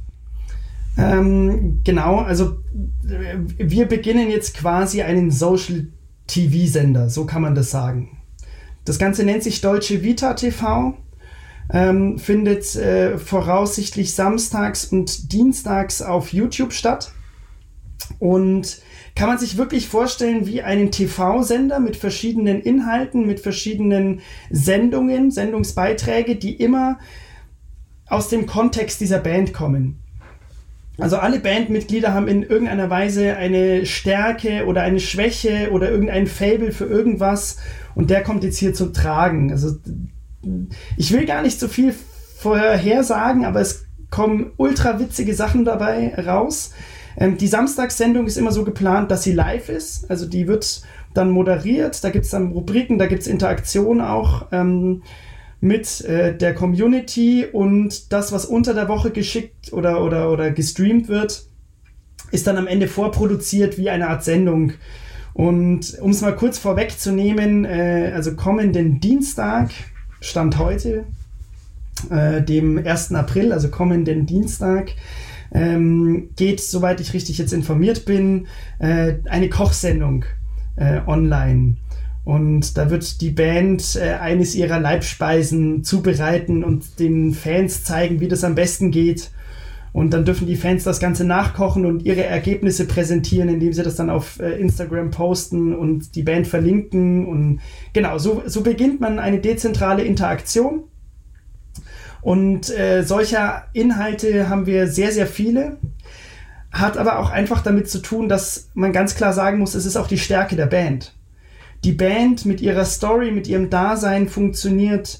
Speaker 2: Genau, also wir beginnen jetzt quasi einen Social-TV-Sender, so kann man das sagen. Das Ganze nennt sich Dolce Vita TV, findet voraussichtlich samstags und dienstags auf YouTube statt und kann man sich wirklich vorstellen wie einen TV-Sender mit verschiedenen Inhalten, mit verschiedenen Sendungen, Sendungsbeiträge, die immer aus dem Kontext dieser Band kommen. Also alle Bandmitglieder haben in irgendeiner Weise eine Stärke oder eine Schwäche oder irgendein Faible für irgendwas und der kommt jetzt hier zum Tragen. Also ich will gar nicht so viel vorher sagen, aber es kommen ultra witzige Sachen dabei raus. Die Samstagssendung ist immer so geplant, dass sie live ist. Also die wird dann moderiert, da gibt es dann Rubriken, da gibt es Interaktion auch mit der Community und das, was unter der Woche geschickt oder gestreamt wird, ist dann am Ende vorproduziert wie eine Art Sendung. Und um es mal kurz vorwegzunehmen, also kommenden Dienstag, Stand heute, dem 1. April, also kommenden Dienstag, geht, soweit ich richtig jetzt informiert bin, eine Kochsendung online. Und da wird die Band eines ihrer Leibspeisen zubereiten und den Fans zeigen, wie das am besten geht. Und dann dürfen die Fans das Ganze nachkochen und ihre Ergebnisse präsentieren, indem sie das dann auf Instagram posten und die Band verlinken. Und genau, so beginnt man eine dezentrale Interaktion. Und solcher Inhalte haben wir sehr, sehr viele. Hat aber auch einfach damit zu tun, dass man ganz klar sagen muss, es ist auch die Stärke der Band. Die Band mit ihrer Story, mit ihrem Dasein funktioniert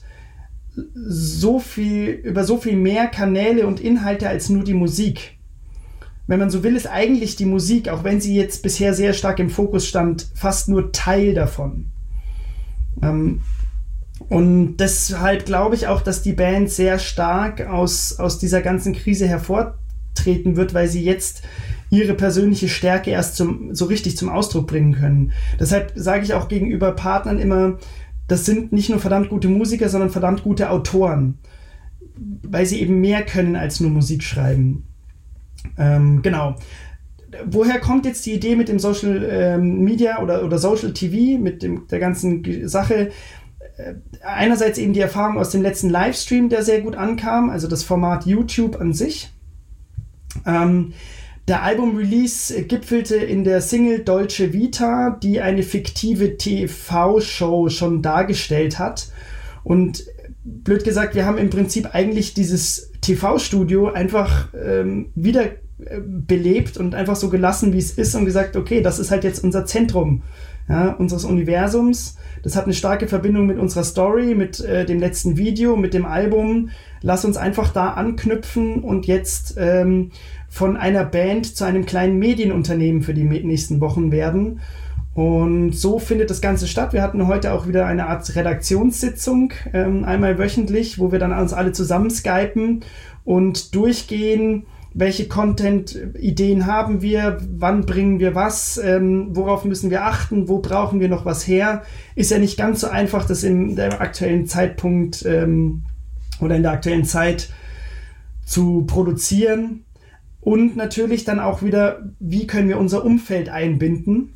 Speaker 2: über so viel mehr Kanäle und Inhalte als nur die Musik. Wenn man so will, ist eigentlich die Musik, auch wenn sie jetzt bisher sehr stark im Fokus stand, fast nur Teil davon. Und deshalb glaube ich auch, dass die Band sehr stark aus dieser ganzen Krise hervortreten wird, weil sie jetzt ihre persönliche Stärke erst so richtig zum Ausdruck bringen können. Deshalb sage ich auch gegenüber Partnern immer, das sind nicht nur verdammt gute Musiker, sondern verdammt gute Autoren, weil sie eben mehr können als nur Musik schreiben. Genau. Woher kommt jetzt die Idee mit dem Social Media oder Social TV, mit der ganzen Sache? Einerseits eben die Erfahrung aus dem letzten Livestream, der sehr gut ankam, also das Format YouTube an sich. Der Album-Release gipfelte in der Single Dolce Vita, die eine fiktive TV-Show schon dargestellt hat. Und blöd gesagt, wir haben im Prinzip eigentlich dieses TV-Studio einfach wieder belebt und einfach so gelassen, wie es ist und gesagt, okay, das ist halt jetzt unser Zentrum, ja, unseres Universums. Das hat eine starke Verbindung mit unserer Story, mit dem letzten Video, mit dem Album. Lass uns einfach da anknüpfen und jetzt von einer Band zu einem kleinen Medienunternehmen für die nächsten Wochen werden. Und so findet das Ganze statt. Wir hatten heute auch wieder eine Art Redaktionssitzung, einmal wöchentlich, wo wir dann uns alle zusammen skypen und durchgehen, welche Content-Ideen haben wir, wann bringen wir was, worauf müssen wir achten, wo brauchen wir noch was her. Ist ja nicht ganz so einfach, das in der aktuellen Zeitpunkt oder in der aktuellen Zeit zu produzieren. Und natürlich dann auch wieder, wie können wir unser Umfeld einbinden.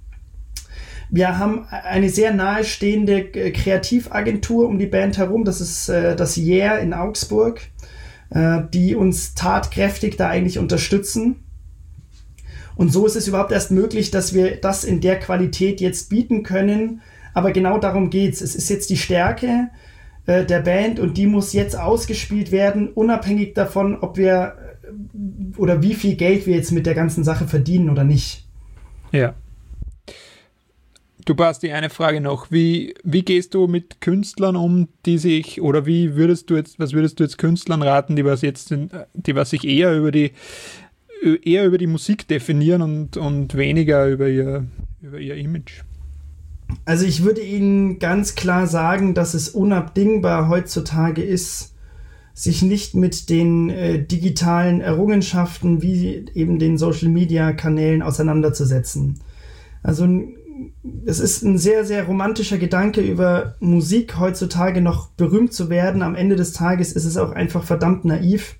Speaker 2: Wir haben eine sehr nahestehende Kreativagentur um die Band herum, das ist das Yeah in Augsburg, die uns tatkräftig da eigentlich unterstützen. Und so ist es überhaupt erst möglich, dass wir das in der Qualität jetzt bieten können. Aber genau darum geht's. Es ist jetzt die Stärke der Band und die muss jetzt ausgespielt werden, unabhängig davon, ob wir oder wie viel Geld wir jetzt mit der ganzen Sache verdienen oder nicht.
Speaker 1: Ja. Du, Basti, eine Frage noch. Wie gehst du mit Künstlern um, die sich, oder was würdest du jetzt Künstlern raten, die was sich eher über die Musik definieren und weniger über ihr Image?
Speaker 2: Also ich würde Ihnen ganz klar sagen, dass es unabdingbar heutzutage ist, sich nicht mit den digitalen Errungenschaften wie eben den Social-Media-Kanälen auseinanderzusetzen. Also es ist ein sehr, sehr romantischer Gedanke, über Musik heutzutage noch berühmt zu werden. Am Ende des Tages ist es auch einfach verdammt naiv.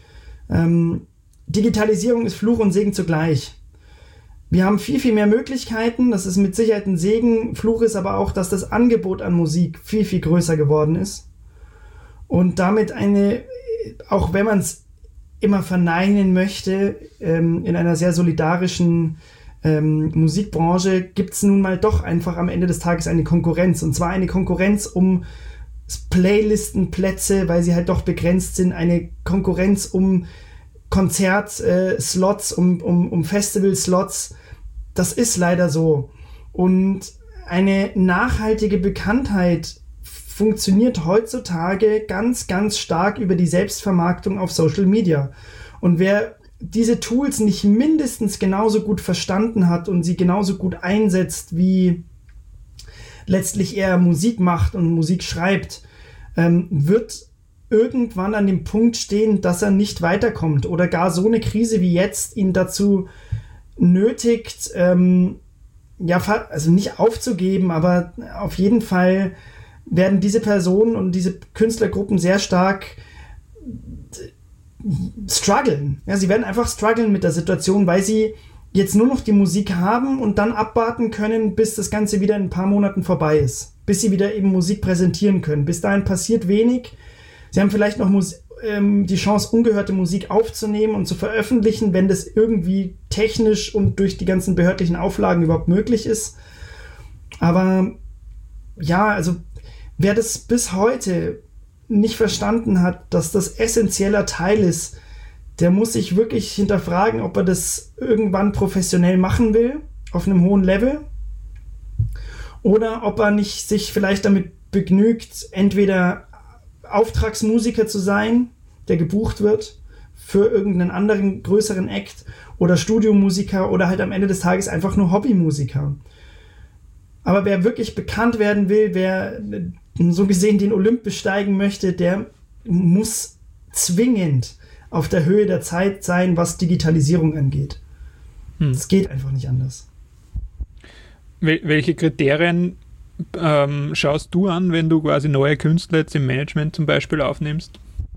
Speaker 2: Digitalisierung ist Fluch und Segen zugleich. Wir haben viel, viel mehr Möglichkeiten. Das ist mit Sicherheit ein Segen. Fluch ist aber auch, dass das Angebot an Musik viel, viel größer geworden ist. Und damit auch wenn man es immer verneinen möchte, in einer sehr solidarischen Musikbranche gibt es nun mal doch einfach am Ende des Tages eine Konkurrenz. Und zwar eine Konkurrenz um Playlistenplätze, weil sie halt doch begrenzt sind. Eine Konkurrenz um Konzertslots, um Festival-Slots. Das ist leider so. Und eine nachhaltige Bekanntheit funktioniert heutzutage ganz, ganz stark über die Selbstvermarktung auf Social Media. Und wer diese Tools nicht mindestens genauso gut verstanden hat und sie genauso gut einsetzt, wie letztlich er Musik macht und Musik schreibt, wird irgendwann an dem Punkt stehen, dass er nicht weiterkommt oder gar so eine Krise wie jetzt ihn dazu nötigt, also nicht aufzugeben, aber auf jeden Fall werden diese Personen und diese Künstlergruppen sehr stark strugglen. Ja, sie werden einfach strugglen mit der Situation, weil sie jetzt nur noch die Musik haben und dann abwarten können, bis das Ganze wieder in ein paar Monaten vorbei ist. Bis sie wieder eben Musik präsentieren können. Bis dahin passiert wenig. Sie haben vielleicht noch die Chance, ungehörte Musik aufzunehmen und zu veröffentlichen, wenn das irgendwie technisch und durch die ganzen behördlichen Auflagen überhaupt möglich ist. Aber ja, also wer das bis heute nicht verstanden hat, dass das essentieller Teil ist, der muss sich wirklich hinterfragen, ob er das irgendwann professionell machen will, auf einem hohen Level, oder ob er nicht sich vielleicht damit begnügt, entweder Auftragsmusiker zu sein, der gebucht wird für irgendeinen anderen größeren Act, oder Studiomusiker oder halt am Ende des Tages einfach nur Hobbymusiker. Aber wer wirklich bekannt werden will, wer so gesehen den Olymp besteigen möchte, der muss zwingend auf der Höhe der Zeit sein, was Digitalisierung angeht. Es geht einfach nicht anders.
Speaker 1: Welche Kriterien schaust du an, wenn du quasi neue Künstler jetzt im Management zum Beispiel aufnimmst?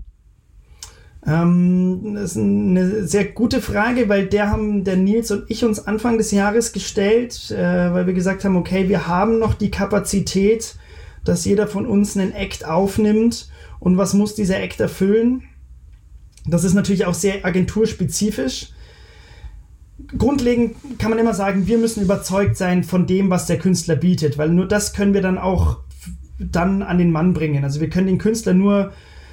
Speaker 2: Das ist eine sehr gute Frage, weil der Nils und ich uns Anfang des Jahres gestellt, weil wir gesagt haben, okay, wir haben noch die Kapazität, dass jeder von uns einen Act aufnimmt, und was muss dieser Act erfüllen? Das ist natürlich auch sehr agenturspezifisch. Grundlegend kann man immer sagen, wir müssen überzeugt sein von dem, was der Künstler bietet, weil nur das können wir dann auch dann an den Mann bringen. Also wir können den Künstler nur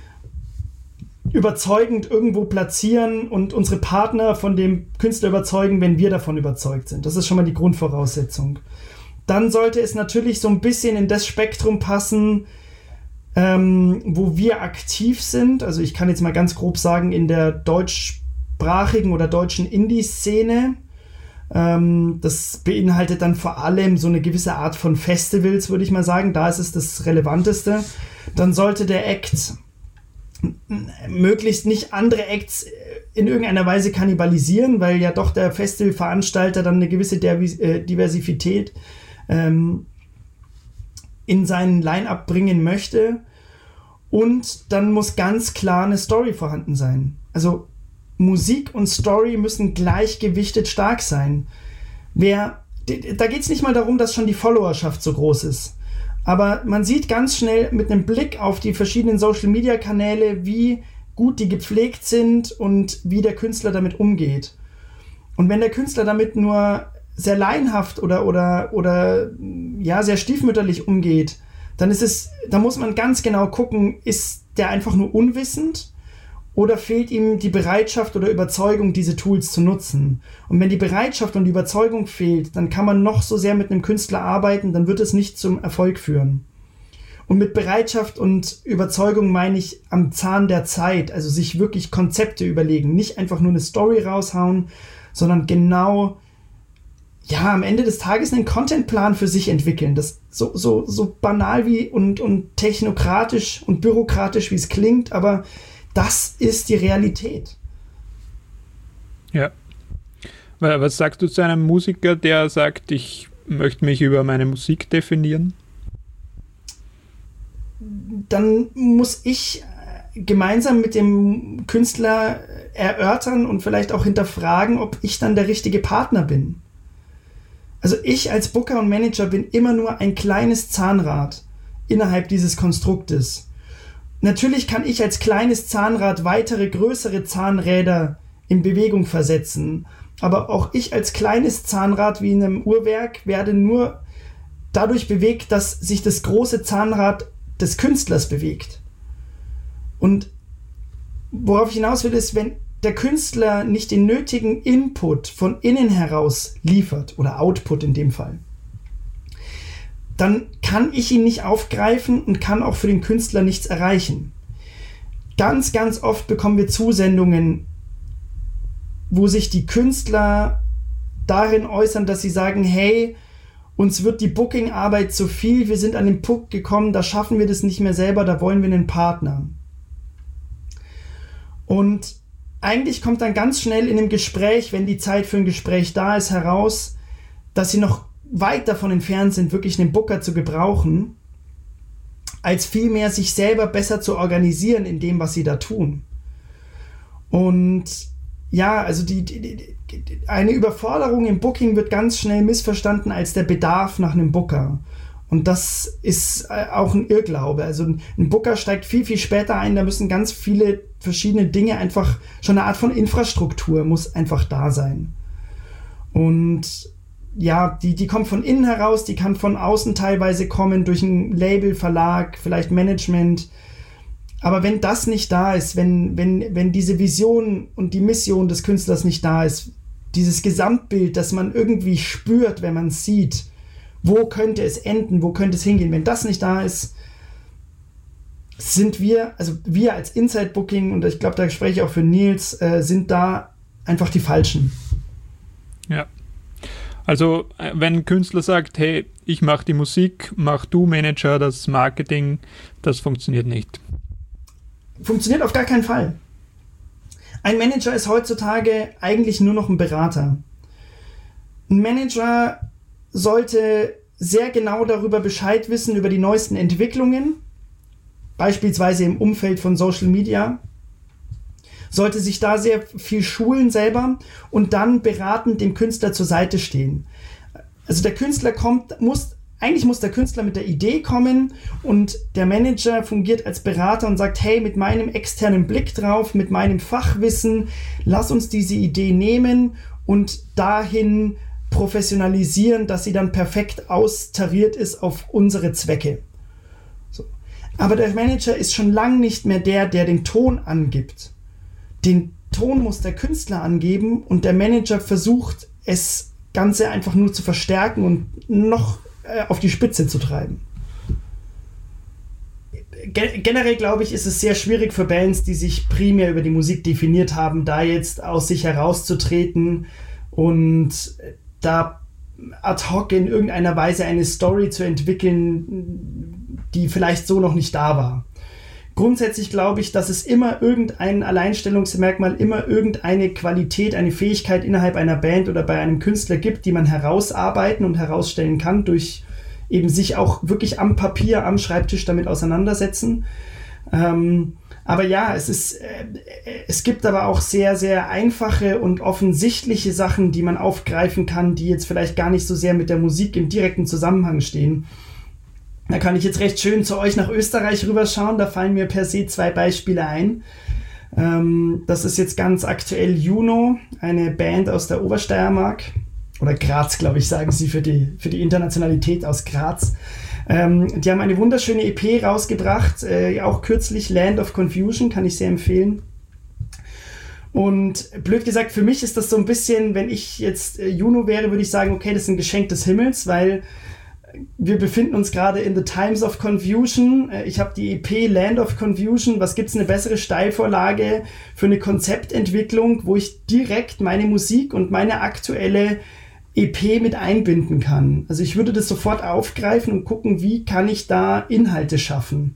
Speaker 2: überzeugend irgendwo platzieren und unsere Partner von dem Künstler überzeugen, wenn wir davon überzeugt sind. Das ist schon mal die Grundvoraussetzung. Dann sollte es natürlich so ein bisschen in das Spektrum passen, wo wir aktiv sind. Also ich kann jetzt mal ganz grob sagen, in der deutschsprachigen oder deutschen Indie-Szene. Das beinhaltet dann vor allem so eine gewisse Art von Festivals, würde ich mal sagen. Da ist es das Relevanteste. Dann sollte der Act möglichst nicht andere Acts in irgendeiner Weise kannibalisieren, weil ja doch der Festivalveranstalter dann eine gewisse Diversität in seinen Line-Up bringen möchte. Und dann muss ganz klar eine Story vorhanden sein. Also Musik und Story müssen gleichgewichtet stark sein. Da geht es nicht mal darum, dass schon die Followerschaft so groß ist. Aber man sieht ganz schnell mit einem Blick auf die verschiedenen Social-Media-Kanäle, wie gut die gepflegt sind und wie der Künstler damit umgeht. Und wenn der Künstler damit nur sehr laienhaft oder sehr stiefmütterlich umgeht, da muss man ganz genau gucken, ist der einfach nur unwissend oder fehlt ihm die Bereitschaft oder Überzeugung, diese Tools zu nutzen. Und wenn die Bereitschaft und die Überzeugung fehlt, dann kann man noch so sehr mit einem Künstler arbeiten, dann wird es nicht zum Erfolg führen. Und mit Bereitschaft und Überzeugung meine ich am Zahn der Zeit, also sich wirklich Konzepte überlegen, nicht einfach nur eine Story raushauen, sondern genau am Ende des Tages einen Contentplan für sich entwickeln. Das so banal wie und technokratisch und bürokratisch, wie es klingt, aber das ist die Realität.
Speaker 1: Ja. Was sagst du zu einem Musiker, der sagt, ich möchte mich über meine Musik definieren?
Speaker 2: Dann muss ich gemeinsam mit dem Künstler erörtern und vielleicht auch hinterfragen, ob ich dann der richtige Partner bin. Also ich als Booker und Manager bin immer nur ein kleines Zahnrad innerhalb dieses Konstruktes. Natürlich kann ich als kleines Zahnrad weitere, größere Zahnräder in Bewegung versetzen. Aber auch ich als kleines Zahnrad wie in einem Uhrwerk werde nur dadurch bewegt, dass sich das große Zahnrad des Künstlers bewegt. Und worauf ich hinaus will, ist, wenn der Künstler nicht den nötigen Input von innen heraus liefert, oder Output in dem Fall, dann kann ich ihn nicht aufgreifen und kann auch für den Künstler nichts erreichen. Ganz, ganz oft bekommen wir Zusendungen, wo sich die Künstler darin äußern, dass sie sagen, hey, uns wird die Booking-Arbeit zu viel, wir sind an den Punkt gekommen, da schaffen wir das nicht mehr selber, da wollen wir einen Partner. Und eigentlich kommt dann ganz schnell in einem Gespräch, wenn die Zeit für ein Gespräch da ist, heraus, dass sie noch weit davon entfernt sind, wirklich einen Booker zu gebrauchen, als vielmehr sich selber besser zu organisieren in dem, was sie da tun. Und ja, also eine Überforderung im Booking wird ganz schnell missverstanden als der Bedarf nach einem Booker. Und das ist auch ein Irrglaube. Also ein Booker steigt viel, viel später ein. Da müssen ganz viele verschiedene Dinge einfach, schon eine Art von Infrastruktur muss einfach da sein. Und ja, die kommt von innen heraus, die kann von außen teilweise kommen, durch ein Label, Verlag, vielleicht Management. Aber wenn das nicht da ist, wenn diese Vision und die Mission des Künstlers nicht da ist, dieses Gesamtbild, das man irgendwie spürt, wenn man es sieht, wo könnte es enden, wo könnte es hingehen, wenn das nicht da ist, sind wir als Inside Booking, und ich glaube, da spreche ich auch für Nils, sind da einfach die Falschen.
Speaker 1: Ja. Also wenn ein Künstler sagt, hey, ich mache die Musik, mach du Manager, das Marketing, das funktioniert nicht.
Speaker 2: Funktioniert auf gar keinen Fall. Ein Manager ist heutzutage eigentlich nur noch ein Berater. Ein Manager sollte sehr genau darüber Bescheid wissen, über die neuesten Entwicklungen, beispielsweise im Umfeld von Social Media, sollte sich da sehr viel schulen selber und dann beratend dem Künstler zur Seite stehen. Also der Künstler eigentlich muss der Künstler mit der Idee kommen und der Manager fungiert als Berater und sagt, hey, mit meinem externen Blick drauf, mit meinem Fachwissen, lass uns diese Idee nehmen und dahin professionalisieren, dass sie dann perfekt austariert ist auf unsere Zwecke. So. Aber der Manager ist schon lange nicht mehr der den Ton angibt. Den Ton muss der Künstler angeben und der Manager versucht, es Ganze einfach nur zu verstärken und noch auf die Spitze zu treiben. Generell, glaube ich, ist es sehr schwierig für Bands, die sich primär über die Musik definiert haben, da jetzt aus sich herauszutreten und da ad hoc in irgendeiner Weise eine Story zu entwickeln, die vielleicht so noch nicht da war. Grundsätzlich glaube ich, dass es immer irgendein Alleinstellungsmerkmal, immer irgendeine Qualität, eine Fähigkeit innerhalb einer Band oder bei einem Künstler gibt, die man herausarbeiten und herausstellen kann, durch eben sich auch wirklich am Papier, am Schreibtisch damit auseinandersetzen. Aber ja, es gibt aber auch sehr, sehr einfache und offensichtliche Sachen, die man aufgreifen kann, die jetzt vielleicht gar nicht so sehr mit der Musik im direkten Zusammenhang stehen. Da kann ich jetzt recht schön zu euch nach Österreich rüberschauen. Da fallen mir per se 2 Beispiele ein. Das ist jetzt ganz aktuell Juno, eine Band aus der Obersteiermark. Oder Graz, glaube ich, sagen sie für die Internationalität aus Graz. Die haben eine wunderschöne EP rausgebracht, auch kürzlich, Land of Confusion, kann ich sehr empfehlen. Und blöd gesagt, für mich ist das so ein bisschen, wenn ich jetzt Juno wäre, würde ich sagen, okay, das ist ein Geschenk des Himmels, weil wir befinden uns gerade in the times of confusion. Ich habe die EP Land of Confusion. Was gibt's eine bessere Steilvorlage für eine Konzeptentwicklung, wo ich direkt meine Musik und meine aktuelle EP mit einbinden kann? Also ich würde das sofort aufgreifen und gucken, wie kann ich da Inhalte schaffen.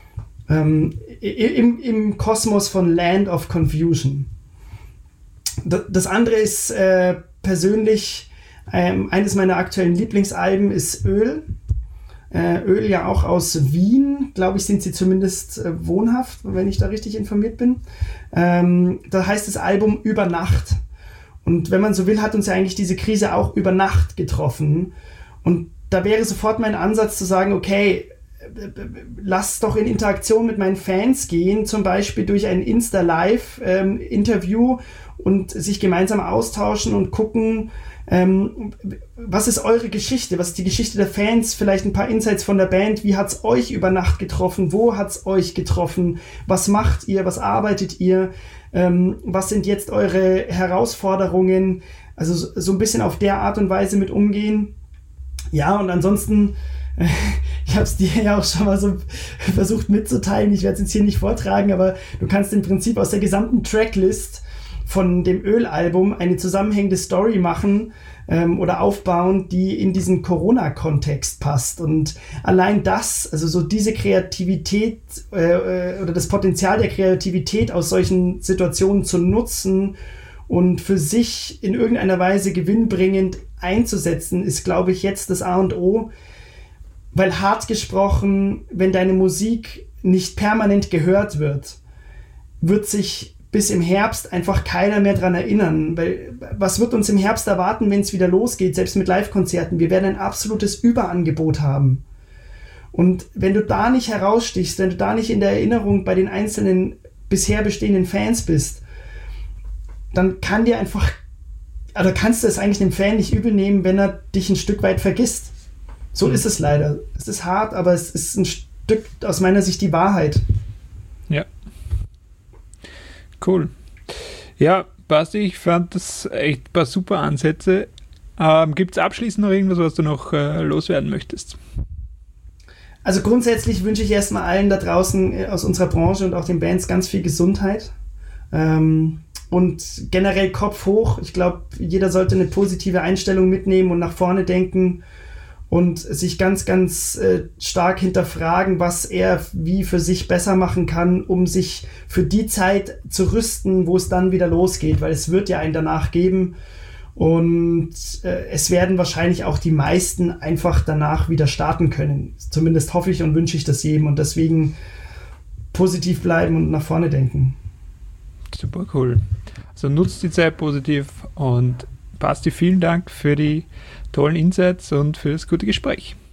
Speaker 2: Im Kosmos von Land of Confusion. Das andere ist persönlich eines meiner aktuellen Lieblingsalben ist Öl. Öl ja auch aus Wien, glaube ich, sind sie zumindest wohnhaft, wenn ich da richtig informiert bin. Da heißt das Album Über Nacht. Und wenn man so will, hat uns ja eigentlich diese Krise auch über Nacht getroffen. Und da wäre sofort mein Ansatz zu sagen, okay, lass doch in Interaktion mit meinen Fans gehen, zum Beispiel durch ein Insta-Live-Interview und sich gemeinsam austauschen und gucken, was ist eure Geschichte? Was ist die Geschichte der Fans? Vielleicht ein paar Insights von der Band. Wie hat's euch über Nacht getroffen? Wo hat's euch getroffen? Was macht ihr? Was arbeitet ihr? Was sind jetzt eure Herausforderungen? Also so ein bisschen auf der Art und Weise mit umgehen. Ja, und ansonsten, ich habe es dir ja auch schon mal so versucht mitzuteilen. Ich werde es jetzt hier nicht vortragen, aber du kannst im Prinzip aus der gesamten Tracklist von dem Öl-Album eine zusammenhängende Story machen oder aufbauen, die in diesen Corona-Kontext passt. Und allein das, also so diese Kreativität oder das Potenzial der Kreativität aus solchen Situationen zu nutzen und für sich in irgendeiner Weise gewinnbringend einzusetzen, ist, glaube ich, jetzt das A und O, weil hart gesprochen, wenn deine Musik nicht permanent gehört wird sich bis im Herbst einfach keiner mehr dran erinnern, weil was wird uns im Herbst erwarten, wenn es wieder losgeht, selbst mit Live-Konzerten? Wir werden ein absolutes Überangebot haben. Und wenn du da nicht herausstichst, wenn du da nicht in der Erinnerung bei den einzelnen bisher bestehenden Fans bist, dann kannst du es eigentlich dem Fan nicht übel nehmen, wenn er dich ein Stück weit vergisst. So ist es leider. Es ist hart, aber es ist ein Stück aus meiner Sicht die Wahrheit.
Speaker 1: Ja. Cool. Ja, Basti, ich fand das echt ein paar super Ansätze. Gibt es abschließend noch irgendwas, was du noch loswerden möchtest?
Speaker 2: Also grundsätzlich wünsche ich erstmal allen da draußen aus unserer Branche und auch den Bands ganz viel Gesundheit. Und generell Kopf hoch. Ich glaube, jeder sollte eine positive Einstellung mitnehmen und nach vorne denken und sich ganz, ganz stark hinterfragen, was er wie für sich besser machen kann, um sich für die Zeit zu rüsten, wo es dann wieder losgeht, weil es wird ja einen danach geben und es werden wahrscheinlich auch die meisten einfach danach wieder starten können. Zumindest hoffe ich und wünsche ich das jedem und deswegen positiv bleiben und nach vorne denken.
Speaker 1: Super cool. Also nutzt die Zeit positiv und Basti, vielen Dank für die tollen Insights und für das gute Gespräch.